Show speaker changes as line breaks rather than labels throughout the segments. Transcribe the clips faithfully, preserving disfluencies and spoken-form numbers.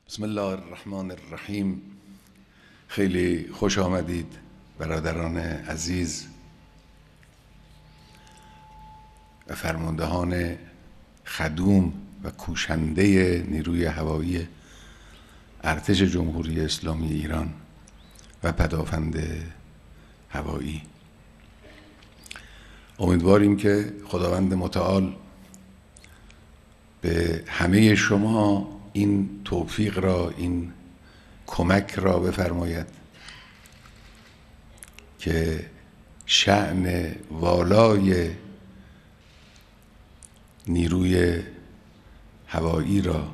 بسم الله الرحمن الرحیم. خیلی خوش آمدید برادران عزیز و فرماندهان خدوم و کوشنده نیروی هوایی ارتش جمهوری اسلامی ایران و پدافند هوایی. امیدواریم که خداوند متعال به همه شما این توفیق را، این کمک را بفرماید که شأن والای نیروی هوایی را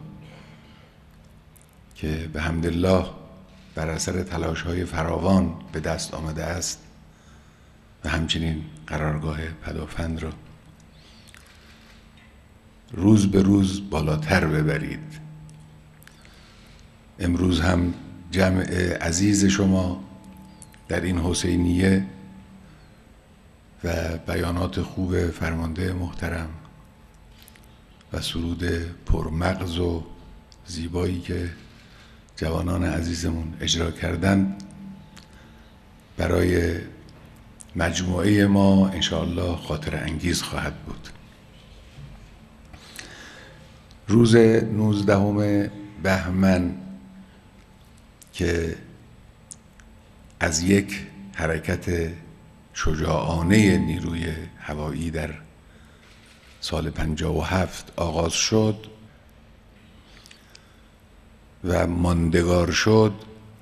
که به حمدالله بر اثر تلاش‌های فراوان به دست آمده است و همچنین قرارگاه پدافند را روز به روز بالاتر ببرید. امروز هم جمع عزیز شما در این حسینیه و بیانات خوب فرمانده محترم و سرود پرمغز و زیبایی که جوانان عزیزمون اجرا کردن برای مجموعه ما انشاءالله خاطر انگیز خواهد بود. روز نوزدهم بهمن که از یک حرکت شجاعانه نیروی هوایی در سال پنجاه و هفت آغاز شد و ماندگار شد،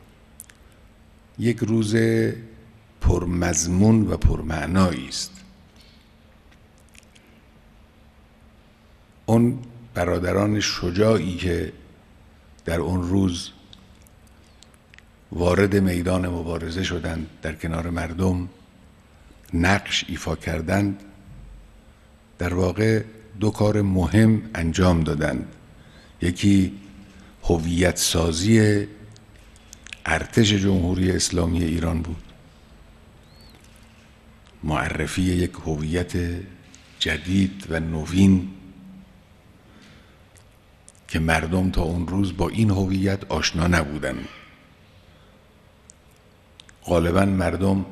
یک روز پرمضمون و پرمعنایی است. اون برادران شجاعی که در اون روز وارد میدان مبارزه شدند، در کنار مردم نقش ایفا کردند، در واقع دو کار مهم انجام دادند. یکی هویت سازی ارتش جمهوری اسلامی ایران بود، معرفی یک هویت جدید و نوین که مردم تا اون روز با این هویت آشنا نبودند. غالباً مردم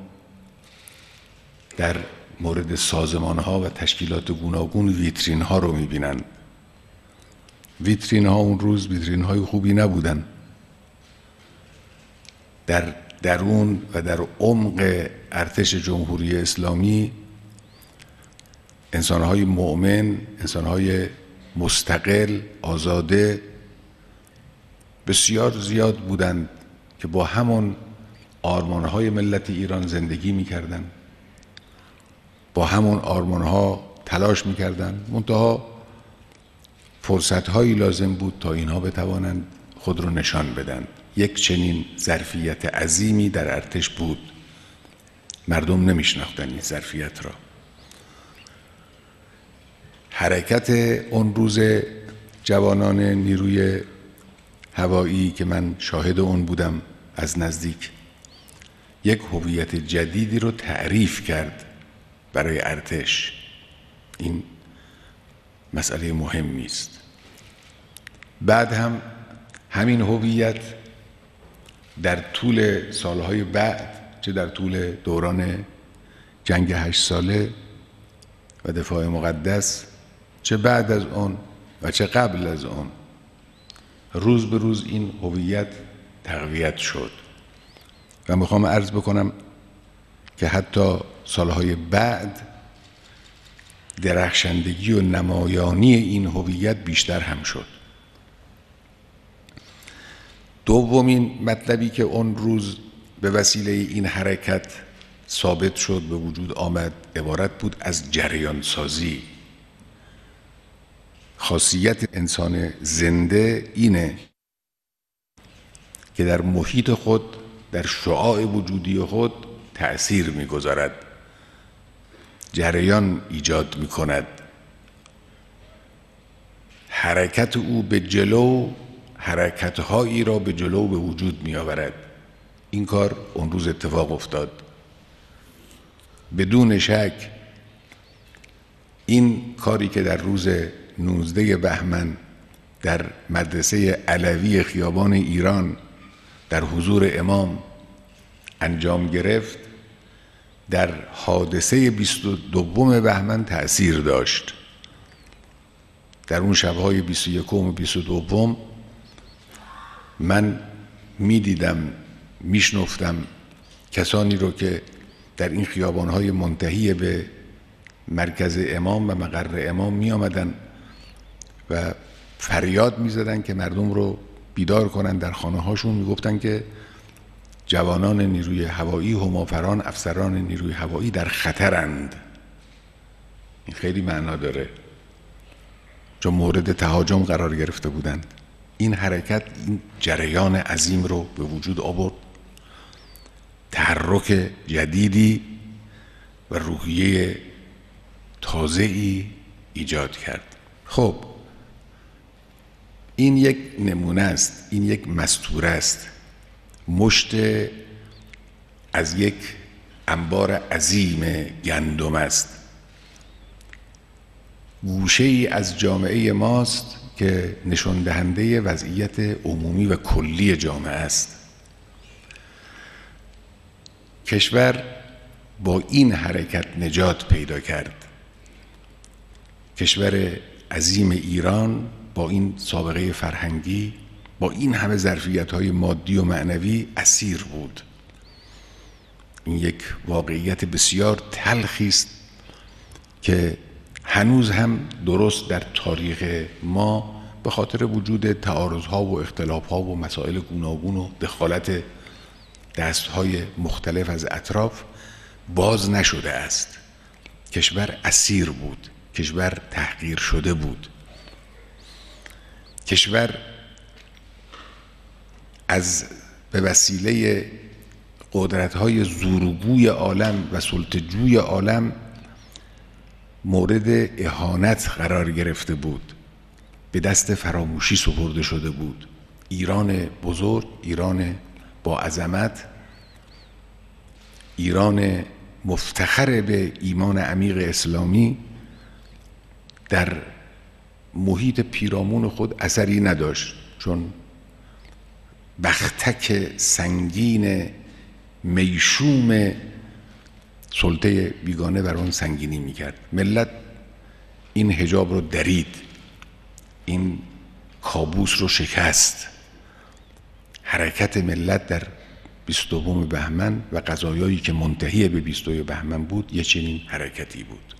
در مورد سازمان‌ها و تشکیلات گوناگون ویترین ها رو می‌بینند. ویترین ها اون روز ویترین های خوبی نبودن. در درون و در عمق ارتش جمهوری اسلامی انسان‌های مؤمن، انسان‌های مستقل، آزاده بسیار زیاد بودند که با همون آرمان‌های ملت ایران زندگی می‌کردند، با همون آرمان‌ها تلاش می‌کردند، منتها فرصت‌هایی لازم بود تا اینها بتوانند خود رو نشان بدن. یک چنین ظرفیت عظیمی در ارتش بود، مردم نمی‌شناختند این ظرفیت را. حرکت اون روز جوانان نیروی هوایی که من شاهد اون بودم از نزدیک، یک هویت جدیدی رو تعریف کرد برای ارتش. این مسئله مهمی است. بعد هم همین هویت در طول سالهای بعد، چه در طول دوران جنگ هشت ساله و دفاع مقدس، چه بعد از اون و چه قبل از اون، روز به روز این هویت تقویت شد و میخوام عرض بکنم که حتی سالهای بعد درخشندگی و نمایانی این هویت بیشتر هم شد. دومین مطلبی که اون روز به وسیله این حرکت ثابت شد، به وجود آمد، عبارت بود از جریان سازی. خاصیت انسان زنده اینه که در محیط خود، در شعاع وجودی خود تأثیر می‌گذارد، جریان ایجاد می‌کند. حرکت او به جلو حرکت‌هایی را به جلو به وجود می‌آورد. این کار اون روز اتفاق افتاد. بدون شک این کاری که در روز نوزده بهمن در مدرسه علوی خیابان ایران در حضور امام انجام گرفت در حادثه بیست و دوم بهمن تأثیر داشت. در اون شبهای بیست و یکم و بیست و دوم من میدیدم، میشنفتم کسانی رو که در این خیابانهای منتهی به مرکز امام و مقر امام می آمدن و فریاد می زدن که مردم رو بیدار کنن. در خانه هاشون می گفتن که جوانان نیروی هوایی، همافران، افسران نیروی هوایی در خطرند. این خیلی معنا داره چون مورد تهاجم قرار گرفته بودند. این حرکت این جریان عظیم رو به وجود آورد، تحرک جدیدی و روحیه تازه‌ای ایجاد کرد. خب این یک نمونه است، این یک مستوره است، مشت از یک انبار عظیم گندم است، گوشه ای از جامعه ماست که نشان دهنده وضعیت عمومی و کلی جامعه است. کشور با این حرکت نجات پیدا کرد. کشور عظیم ایران با این سابقه فرهنگی، با این همه ظرفیت‌های مادی و معنوی اسیر بود. این یک واقعیت بسیار تلخی است که هنوز هم درست در تاریخ ما به خاطر وجود تعارض‌ها و اختلاف‌ها و مسائل گوناگون و دخالت دست‌های مختلف از اطراف باز نشده است. کشور اسیر بود، کشور تحقیر شده بود، کشور از به وسیله قدرت‌های زورگوی عالم و سلطه‌جوی عالم مورد اهانت قرار گرفته بود، به دست فراموشی سپرده شده بود. ایران بزرگ، ایران با عظمت، ایران مفتخر به ایمان عمیق اسلامی در محیط پیرامون خود اثری نداشت، چون بختک سنگین میشوم سلطه بیگانه بر آن سنگینی میکرد. ملت این حجاب رو درید، این کابوس رو شکست. حرکت ملت در بیست و دوم بهمن و قضایایی که منتهی به بیست و دوم بهمن بود یه چنین حرکتی بود.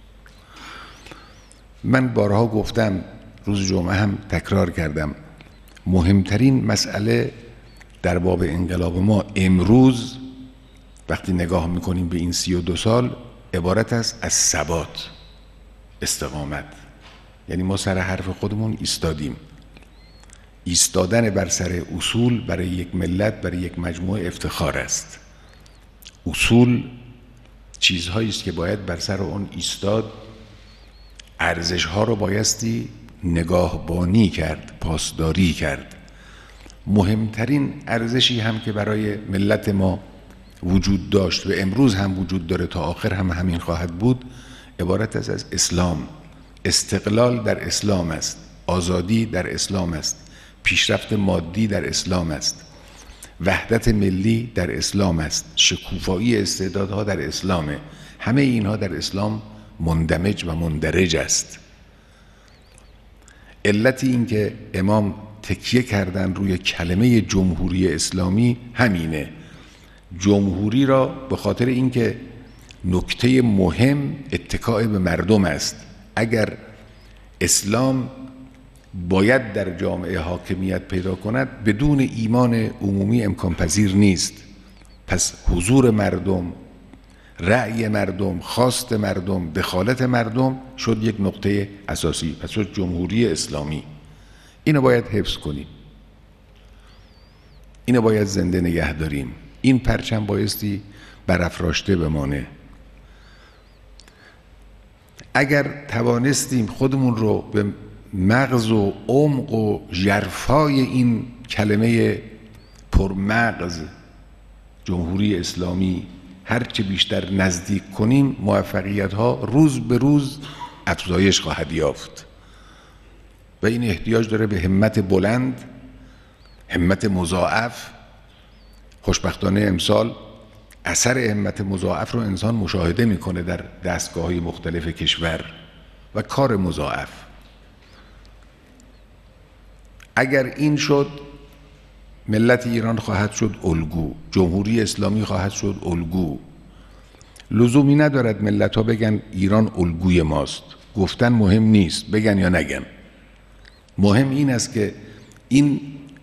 من بارها گفتم، روز جمعه هم تکرار کردم، مهمترین مسئله در باب انقلاب ما امروز وقتی نگاه میکنیم به این سی و دو سال عبارت است از ثبات، استقامت. یعنی ما سر حرف خودمون ایستادیم. ایستادن بر سر اصول برای یک ملت، برای یک مجموعه افتخار است. اصول چیزهایی است که باید بر سر آن ایستاد، ارزش‌ها رو بایستی نگاهبانی کرد، پاسداری کرد. مهمترین ارزشی هم که برای ملت ما وجود داشت و امروز هم وجود داره، تا آخر هم همین خواهد بود، عبارت است از اسلام. استقلال در اسلام است، آزادی در اسلام است، پیشرفت مادی در اسلام است، وحدت ملی در اسلام است، شکوفایی استعدادها در اسلامه. همه اینها در اسلام مندمج و مندرج است. علت این که امام تکیه کردن روی کلمه جمهوری اسلامی همینه. جمهوری را به خاطر اینکه نکته مهم اتکاء به مردم است. اگر اسلام باید در جامعه حاکمیت پیدا کند، بدون ایمان عمومی امکان پذیر نیست. پس حضور مردم، رأی مردم، خواست مردم، دخالت مردم شد یک نقطه اساسی. پس شد جمهوری اسلامی. اینو باید حفظ کنیم، اینو باید زنده نگه داریم. این پرچم بایستی برافراشته بمانه. اگر توانستیم خودمون رو به مغز و عمق و ژرفای این کلمه پرمغز جمهوری اسلامی هرچه بیشتر نزدیک کنیم، موفقیت ها روز به روز افزایش خواهد یافت. و این احتیاج داره به همت بلند، همت مضاعف. خوشبختانه امسال اثر همت مضاعف رو انسان مشاهده میکنه در دستگاه‌های مختلف کشور و کار مضاعف. اگر این شد، ملت ایران خواهد شد الگو، جمهوری اسلامی خواهد شد الگو. لزومی ندارد ملت ها بگن ایران الگوی ماست، گفتن مهم نیست، بگن یا نگن. مهم این است که این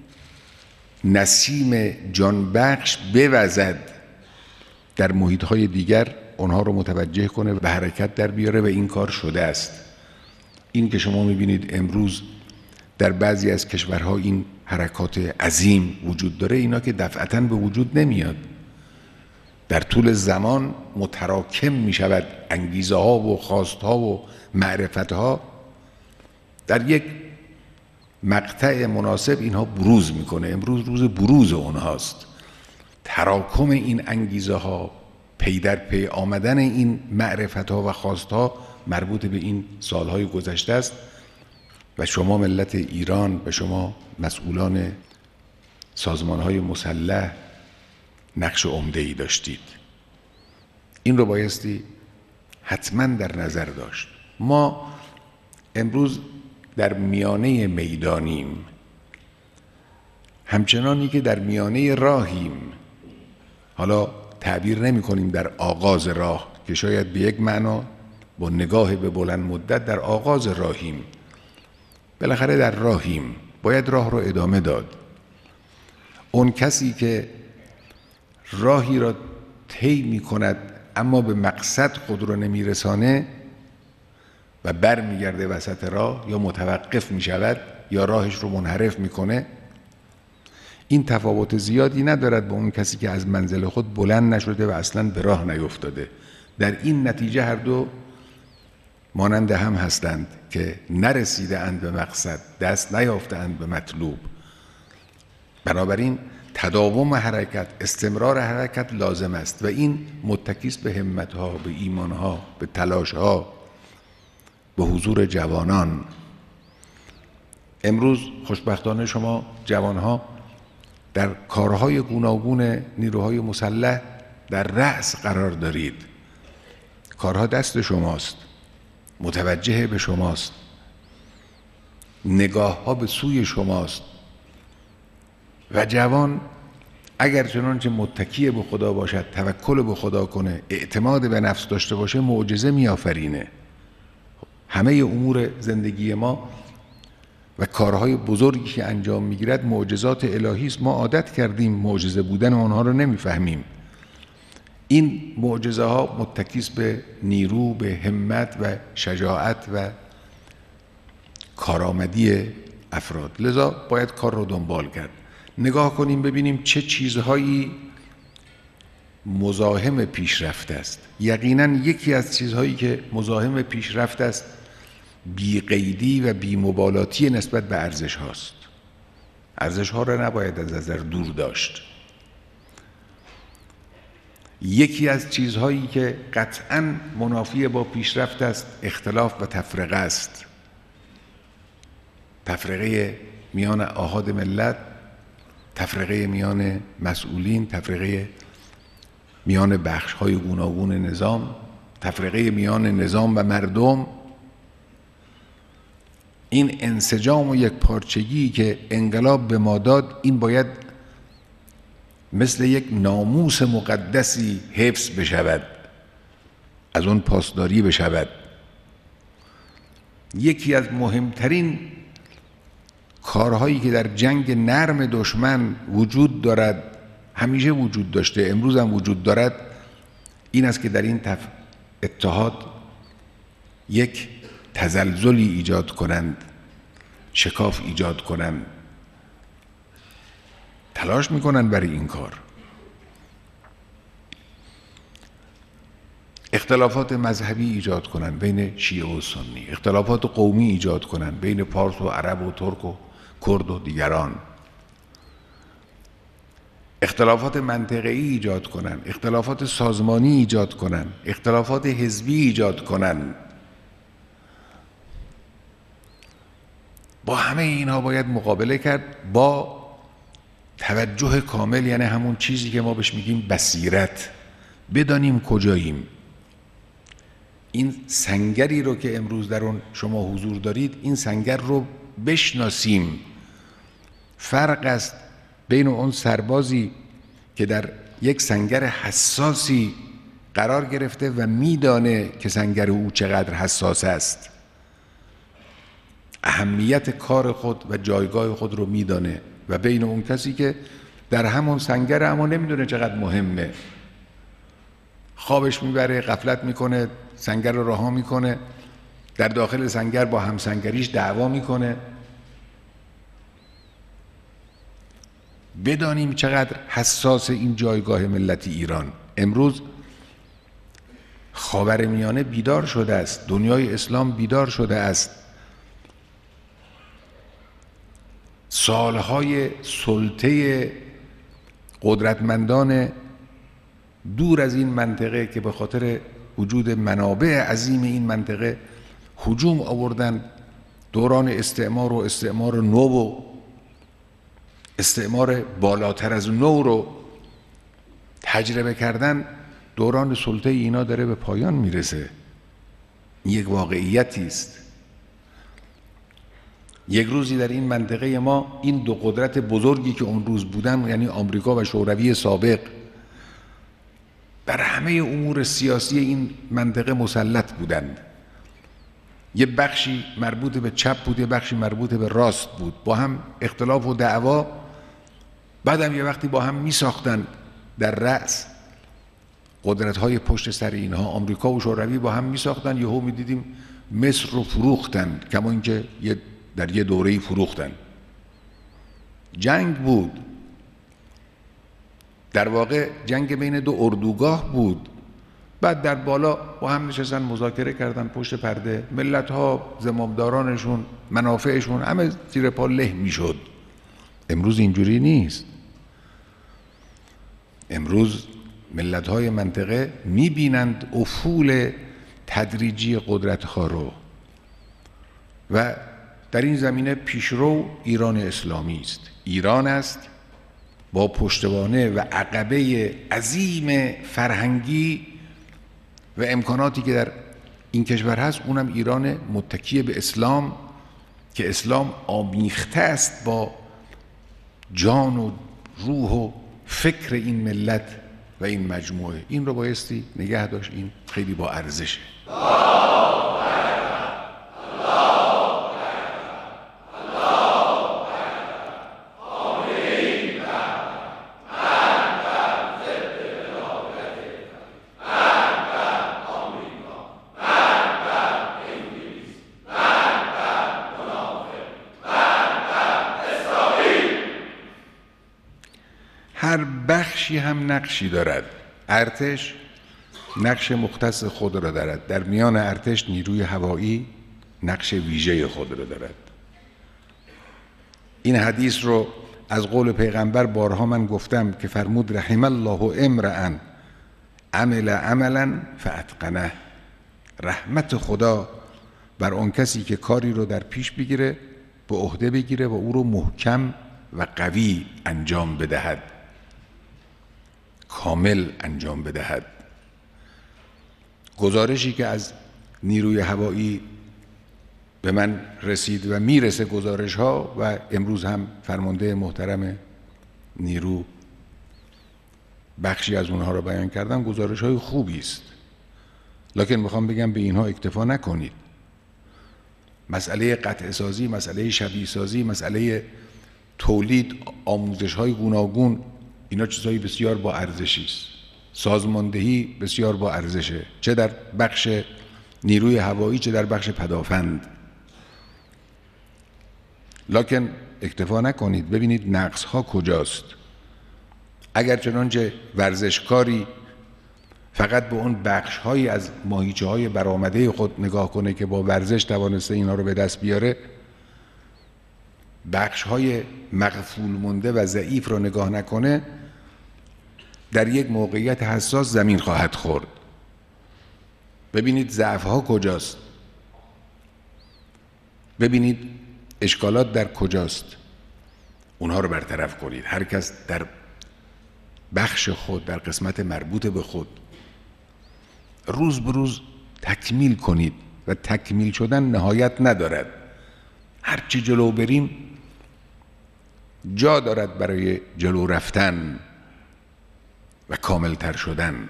نسیم جانبخش بوزد در محیط های دیگر، اونها رو متوجه کنه، به حرکت در بیاره و این کار شده است. این که شما میبینید امروز در بعضی از کشورها این حرکات عظیم وجود داره، اینا که دفعتاً به وجود نمیاد، در طول زمان متراکم میشود انگیزه ها و خواست ها و معرفت ها، در یک مقطع مناسب اینها بروز میکنه. امروز روز بروز اونهاست. تراکم این انگیزه ها، پی در پی آمدن این معرفت ها و خواست ها مربوط به این سالهای گذشته است و شما ملت ایران و شما مسئولان سازمان های مسلح نقش عمده‌ای داشتید. این رو بایستی حتما در نظر داشت. ما امروز در میانه میدانیم، همچنانی که در میانه راهیم. حالا تعبیر نمی کنیم در آغاز راه، که شاید به یک معنا با نگاه به بلند مدت در آغاز راهیم. بالاخره در راهیم، باید راه رو ادامه داد. اون کسی که راهی را طی می کند اما به مقصد خود رو نمی رسانه و بر می گرده وسط راه، یا متوقف می شود یا راهش رو منحرف می کنه، این تفاوت زیادی ندارد با اون کسی که از منزل خود بلند نشده و اصلا به راه نیفتاده. در این نتیجه هر دو مانند هم هستند که نرسیده اند به مقصد، دست نیافته اند به مطلوب. بنابراین تداوم حرکت، استمرار حرکت لازم است و این متکی است به همت‌ها، به ایمان‌ها، به تلاش‌ها، به حضور جوانان. امروز خوشبختانه شما جوان‌ها در کارهای گوناگون نیروهای مسلح در رأس قرار دارید. کارها دست شماست، متوجه به شماست، نگاه‌ها به سوی شماست و جوان اگر چنانچه متکی به خدا باشد، توکل به خدا کنه، اعتماد به نفس داشته باشه، معجزه میآفرینه. همه امور زندگی ما و کارهای بزرگی که انجام میگیرد معجزات الهی است. ما عادت کردیم معجزه بودن آنها رو نمیفهمیم. این معجزه ها متکی است به نیرو، به همت و شجاعت و کارآمدی افراد. لذا باید کار رو دنبال کرد. نگاه کنیم ببینیم چه چیزهایی مزاحم پیشرفت است. یقینا یکی از چیزهایی که مزاحم پیشرفت است بی‌قیدی و بی‌مبالاتی نسبت به ارزش هاست. ارزش ها را نباید از نظر دور داشت. یکی از چیزهایی که قطعاً منافی با پیشرفت است اختلاف و تفرقه است. تفرقه میان آحاد ملت، تفرقه میان مسئولین، تفرقه میان بخش‌های گوناگون نظام، تفرقه میان نظام و مردم. این انسجام و یک پارچگی که انقلاب به ما داد، این باید مثل یک ناموس مقدسی حفظ بشود، از اون پاسداری بشود. یکی از مهمترین کارهایی که در جنگ نرم دشمن وجود دارد، همیشه وجود داشته، امروز هم وجود دارد، این است که در این تف... اتحاد یک تزلزلی ایجاد کنند، شکاف ایجاد کنند. تلاش میکنند برای این کار. اختلافات مذهبی ایجاد کنند بین شیعه و سنی، اختلافات قومی ایجاد کنند بین پارس و عرب و ترک و کرد و دیگران، اختلافات منطقه‌ای ایجاد کنند، اختلافات سازمانی ایجاد کنند، اختلافات حزبی ایجاد کنند. با همه اینها باید مقابله کرد با توجه کامل، یعنی همون چیزی که ما بهش میگیم بصیرت، بدانیم کجاییم. این سنگری رو که امروز در اون شما حضور دارید، این سنگر رو بشناسیم. فرق است بین اون سربازی که در یک سنگر حساسی قرار گرفته و میدانه که سنگر او چقدر حساس است، اهمیت کار خود و جایگاه خود رو میدانه، و بین اون کسی که در همون سنگر اما نمیدونه چقدر مهمه، خوابش میبره، غفلت میکنه، سنگر رو رها میکنه، در داخل سنگر با همسنگریش دعوا میکنه. بدانیم چقدر حساس این جایگاه ملت ایران. امروز خاورمیانه بیدار شده است، دنیای اسلام بیدار شده است. سالهای سلطه قدرتمندان دور از این منطقه که به خاطر وجود منابع عظیم این منطقه هجوم آوردن، دوران استعمار و استعمار نو و استعمار بالاتر از نو رو تجربه کردن، دوران سلطه اینا داره به پایان میرسه. یک واقعیتی است. یک روزی در این منطقه ما این دو قدرت بزرگی که اون روز بودن، یعنی آمریکا و شوروی سابق، بر همه امور سیاسی این منطقه مسلط بودند. یه بخشی مربوط به چپ بود، یه بخشی مربوط به راست بود، با هم اختلاف و دعوا، بعدم یه وقتی با هم می ساختن. در رأس قدرت‌های پشت سر اینها آمریکا و شوروی با هم می ساختن، یهو می دیدیم مصر رو فروختن، کما اینکه در یه دوره‌ای فروختن. جنگ بود، در واقع جنگ بین دو اردوگاه بود. بعد در بالا با هم نشستن مذاکره کردن پشت پرده، ملت‌ها زمامدارانشون منافعشون همه زیر پا له میشد. امروز اینجوری نیست. امروز ملت‌های منطقه میبینند افول تدریجی قدرت‌ها رو، و در این زمینه پیشرو ایران اسلامی است. ایران است با پشتوانه و عقبه عظیم فرهنگی و امکاناتی که در این کشور هست، اونم ایران متکی به اسلام که اسلام آمیخته است با جان و روح و فکر این ملت و این مجموعه. این رو بایستی نگه داشت، این خیلی با ارزشه. هر بخشی هم نقشی دارد. ارتش نقش مختص خود را دارد. در میان ارتش نیروی هوایی نقش ویژه خود را دارد. این حدیث رو از قول پیغمبر بارها من گفتم که فرمود رحم الله امرأ عمل عملا فاتقنه. رحمت خدا بر اون کسی که کاری رو در پیش بگیره، به عهده بگیره و او رو محکم و قوی انجام بدهد، کامل انجام بدهد. گزارشی که از نیروی هوایی به من رسید و میرسه گزارش ها، و امروز هم فرمانده محترم نیرو بخشی از اونها رو بیان کردن، گزارش های خوبی است. لکن میخوام بگم به اینها اکتفا نکنید. مسئله قطع سازی، مسئله شبیه سازی، مسئله تولید آموزش های گوناگون، اینا چیزهای بسیار با ارزشی است. سازماندهی بسیار با ارزشه، چه در بخش نیروی هوایی چه در بخش پدافند. لکن اکتفا نکنید، ببینید نقص ها کجاست. اگر چنانچه ورزشکاری فقط به اون بخش هایی از ماهیچه های برآمده خود نگاه کنه که با ورزش توانسته اینا رو به دست بیاره، بخش های مغفول مونده و ضعیف رو نگاه نکنه، در یک موقعیت حساس زمین خواهد خورد. ببینید ضعف ها کجاست. ببینید اشکالات در کجاست؟ اونها رو برطرف کنید. هر کس در بخش خود، در قسمت مربوط به خود روز به روز تکمیل کنید و تکمیل شدن نهایت ندارد. هرچی جلو بریم جا دارد برای جلو رفتن و کاملتر شدن.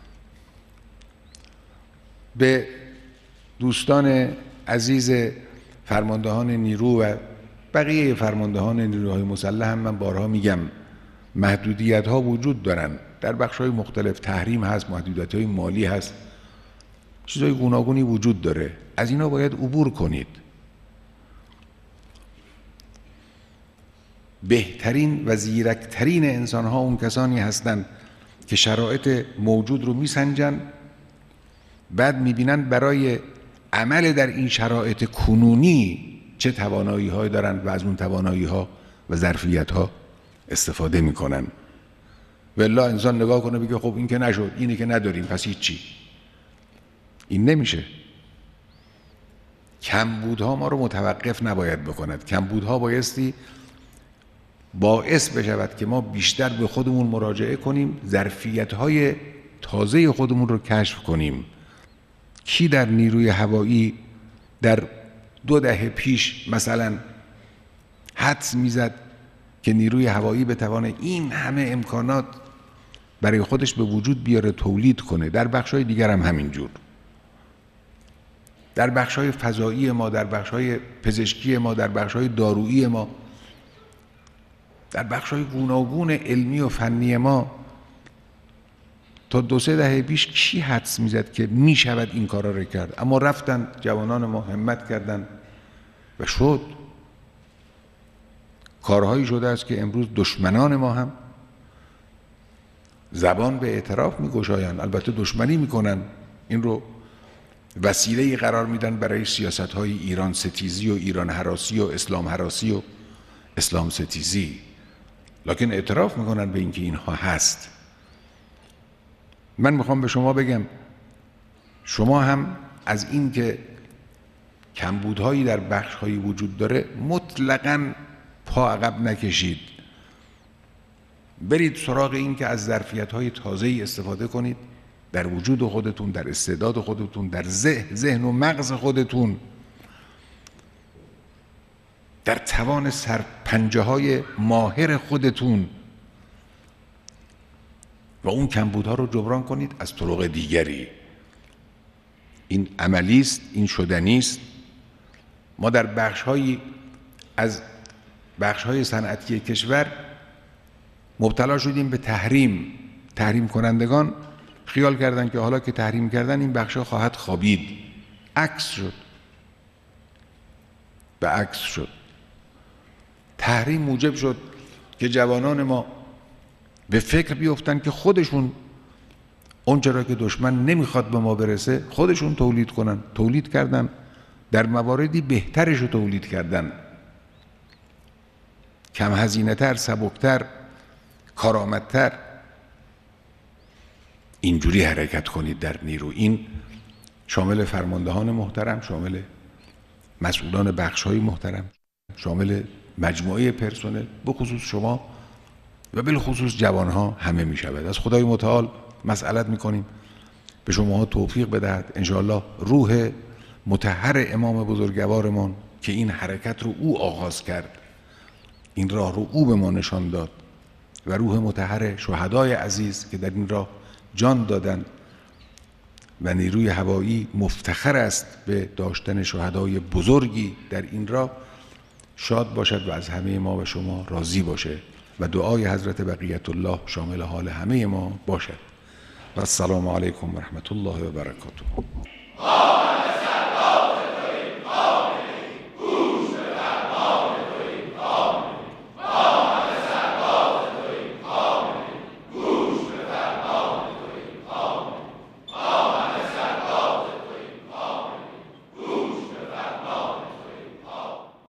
به دوستان عزیز فرماندهان نیرو و بقیه فرماندهان نیروهای مسلح هم من بارها میگم محدودیت ها وجود دارن، در بخش های مختلف تحریم هست، محدودیت های مالی هست، چیزهای گوناگونی وجود داره. از اینا باید عبور کنید. بهترین و زیرکترین انسان ها اون کسانی هستند که شرایط موجود رو میسنجن، بعد میبینن برای عمل در این شرایط کنونی چه توانایی هایی دارن و از اون توانایی ها و ظرفیت ها استفاده میکنن. والله انسان نگاه کنه بگه خب این که نشد، اینی که نداریم، پس هیچی. این نمیشه. کمبودها ما رو متوقف نباید بکند. کمبودها بایستی باعث بشود که ما بیشتر به خودمون مراجعه کنیم، ظرفیت‌های تازه خودمون رو کشف کنیم. کی در نیروی هوایی در دو دهه پیش مثلا حدس میزد که نیروی هوایی بتوانه این همه امکانات برای خودش به وجود بیاره، تولید کنه؟ در بخش‌های دیگر هم همینجور. در بخش‌های فضایی ما، در بخش‌های پزشکی ما، در بخش‌های دارویی ما، در بخش‌های گوناگون علمی و فنی ما تا دو سه دهه پیش کی حدس میزد که میشود این کارا رو کرد؟ اما رفتن جوانان ما، همت کردن و شد. کارهایی شده است که امروز دشمنان ما هم زبان به اعتراف میگشایند، البته دشمنی میکنن، این رو وسیله‌ای قرار میدن برای سیاست‌های ایران ستیزی و ایران هراسی و اسلام هراسی و اسلام ستیزی، لکن اعتراف میکنن به اینکه اینها هست. من میخوام به شما بگم شما هم از این که کمبودهایی در بخش‌هایی وجود داره مطلقاً پا عقب نکشید. برید سراغ این که از ظرفیت‌های تازه‌ای استفاده کنید در وجود خودتون، در استعداد خودتون، در ذهن ذهن و مغز خودتون، در توان سرپنجه‌های ماهر خودتون و اون کمبودها رو جبران کنید از طرق دیگری. این عملی است، این شدنی است. ما در بخش‌هایی از بخش‌های صنعتی کشور مبتلا شدیم به تحریم. تحریم کنندگان خیال کردن که حالا که تحریم کردن این بخش‌ها خواهد خوابید. عکس شد. به عکس شد. تحریم موجب شد که جوانان ما به فکر بیفتن که خودشون اونچه را که دشمن نمیخواد به ما برسه خودشون تولید کنن. تولید کردن، در مواردی بهترش رو تولید کردن، کم هزینه تر، سبکتر، کارآمدتر. اینجوری حرکت کنید در نیرو. این شامل فرماندهان محترم، شامل مسئولان بخش‌های محترم، شامل مجموعه پرسنل، به خصوص شما و بالخصوص جوانها همه می شود. از خدای متعال مسئلت می کنیم به شما توفیق بدهد. انشاءالله روح مطهر امام بزرگوارمان که این حرکت رو او آغاز کرد، این راه رو او به ما نشان داد، و روح مطهر شهدای عزیز که در این راه جان دادن و نیروی هوایی مفتخر است به داشتن شهدای بزرگی در این راه، شاد باشد و از همه ما و شما راضی باشه و دعای حضرت بقیت الله شامل حال همه ما باشد. و السلام علیکم و رحمت الله و برکاته.